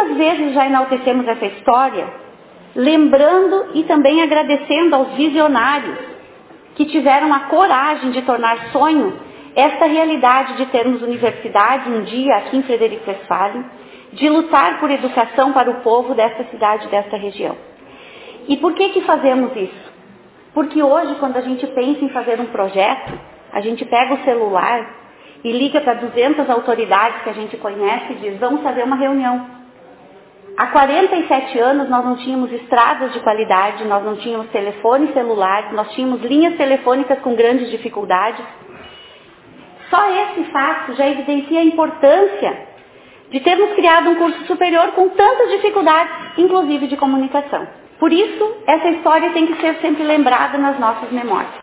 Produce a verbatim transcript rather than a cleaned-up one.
quantas vezes já enaltecemos essa história, lembrando e também agradecendo aos visionários que tiveram a coragem de tornar sonho esta realidade de termos universidade um dia aqui em Frederico Westphalen, de lutar por educação para o povo desta cidade, desta região. E por que que fazemos isso? Porque hoje, quando a gente pensa em fazer um projeto, a gente pega o celular e liga para duzentas autoridades que a gente conhece e diz, vamos fazer uma reunião. Há quarenta e sete anos nós não tínhamos estradas de qualidade, nós não tínhamos telefones celulares, nós tínhamos linhas telefônicas com grandes dificuldades. Só esse fato já evidencia a importância de termos criado um curso superior com tantas dificuldades, inclusive de comunicação. Por isso, essa história tem que ser sempre lembrada nas nossas memórias.